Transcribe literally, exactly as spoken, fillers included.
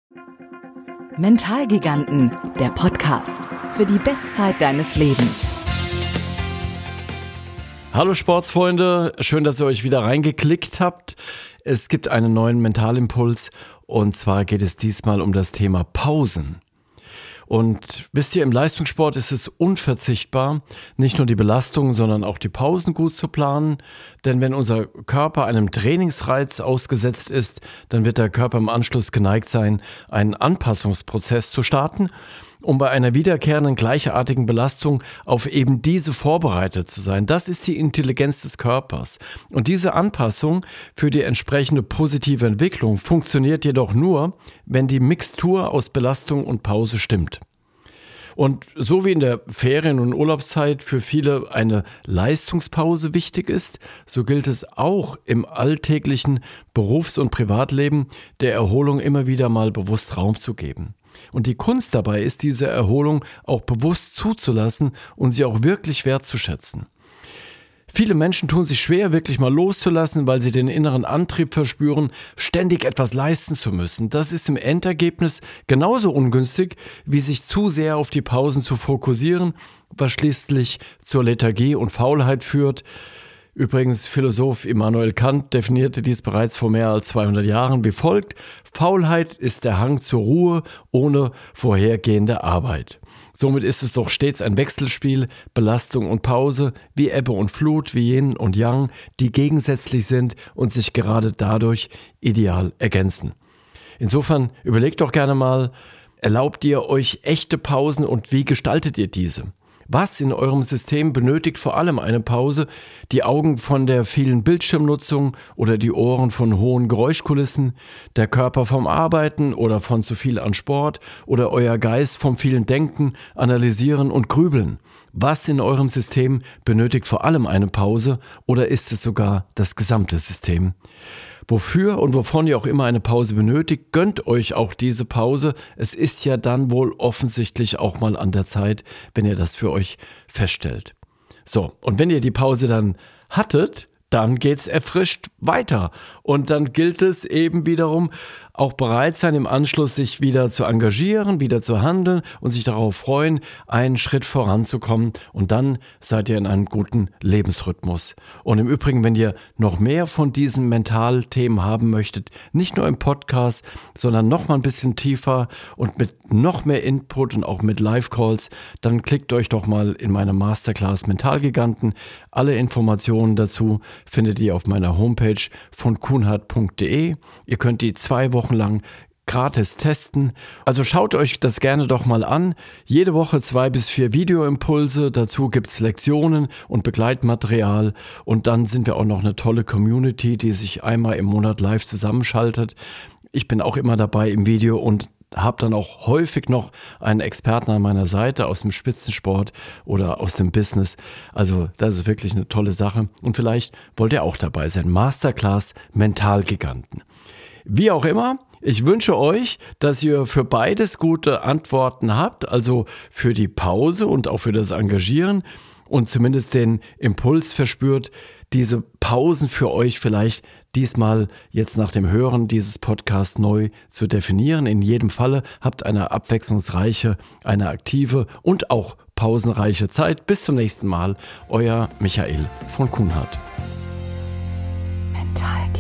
Mentalgiganten, der Podcast für die Bestzeit deines Lebens. Hallo Sportsfreunde, schön, dass ihr euch wieder reingeklickt habt. Es gibt einen neuen Mentalimpuls und zwar geht es diesmal um das Thema Pausen. Und wisst ihr, im Leistungssport ist es unverzichtbar, nicht nur die Belastung, sondern auch die Pausen gut zu planen. Denn wenn unser Körper einem Trainingsreiz ausgesetzt ist, dann wird der Körper im Anschluss geneigt sein, einen Anpassungsprozess zu starten, um bei einer wiederkehrenden gleichartigen Belastung auf eben diese vorbereitet zu sein. Das ist die Intelligenz des Körpers. Und diese Anpassung für die entsprechende positive Entwicklung funktioniert jedoch nur, wenn die Mixtur aus Belastung und Pause stimmt. Und so wie in der Ferien- und Urlaubszeit für viele eine Leistungspause wichtig ist, so gilt es auch im alltäglichen Berufs- und Privatleben der Erholung immer wieder mal bewusst Raum zu geben. Und die Kunst dabei ist, diese Erholung auch bewusst zuzulassen und sie auch wirklich wertzuschätzen. Viele Menschen tun sich schwer, wirklich mal loszulassen, weil sie den inneren Antrieb verspüren, ständig etwas leisten zu müssen. Das ist im Endergebnis genauso ungünstig, wie sich zu sehr auf die Pausen zu fokussieren, was schließlich zur Lethargie und Faulheit führt. Übrigens, Philosoph Immanuel Kant definierte dies bereits vor mehr als zweihundert Jahren wie folgt: Faulheit ist der Hang zur Ruhe ohne vorhergehende Arbeit. Somit ist es doch stets ein Wechselspiel, Belastung und Pause, wie Ebbe und Flut, wie Yin und Yang, die gegensätzlich sind und sich gerade dadurch ideal ergänzen. Insofern überlegt doch gerne mal, erlaubt ihr euch echte Pausen und wie gestaltet ihr diese? Was in eurem System benötigt vor allem eine Pause? Die Augen von der vielen Bildschirmnutzung oder die Ohren von hohen Geräuschkulissen, der Körper vom Arbeiten oder von zu viel an Sport oder euer Geist vom vielen Denken, Analysieren und Grübeln? Was in eurem System benötigt vor allem eine Pause oder ist es sogar das gesamte System? Wofür und wovon ihr auch immer eine Pause benötigt, gönnt euch auch diese Pause. Es ist ja dann wohl offensichtlich auch mal an der Zeit, wenn ihr das für euch feststellt. So, und wenn ihr die Pause dann hattet, dann geht's erfrischt weiter. Und dann gilt es eben wiederum, auch bereit sein, im Anschluss sich wieder zu engagieren, wieder zu handeln und sich darauf freuen, einen Schritt voranzukommen. Und dann seid ihr in einem guten Lebensrhythmus. Und im Übrigen, wenn ihr noch mehr von diesen Mentalthemen haben möchtet, nicht nur im Podcast, sondern noch mal ein bisschen tiefer und mit noch mehr Input und auch mit Live-Calls, dann klickt euch doch mal in meine Masterclass Mentalgiganten. Alle Informationen dazu findet ihr auf meiner Homepage von kuhnhardt punkt de. Ihr könnt die zwei Wochen lang gratis testen. Also schaut euch das gerne doch mal an. Jede Woche zwei bis vier Videoimpulse. Dazu gibt's Lektionen und Begleitmaterial. Und dann sind wir auch noch eine tolle Community, die sich einmal im Monat live zusammenschaltet. Ich bin auch immer dabei im Video und habe dann auch häufig noch einen Experten an meiner Seite aus dem Spitzensport oder aus dem Business. Also das ist wirklich eine tolle Sache. Und vielleicht wollt ihr auch dabei sein. Masterclass Mentalgiganten. Wie auch immer, ich wünsche euch, dass ihr für beides gute Antworten habt, also für die Pause und auch für das Engagieren und zumindest den Impuls verspürt, diese Pausen für euch vielleicht diesmal jetzt nach dem Hören dieses Podcasts neu zu definieren. In jedem Falle habt eine abwechslungsreiche, eine aktive und auch pausenreiche Zeit. Bis zum nächsten Mal, euer Michael von Kuhnhardt. Mentalgiganten.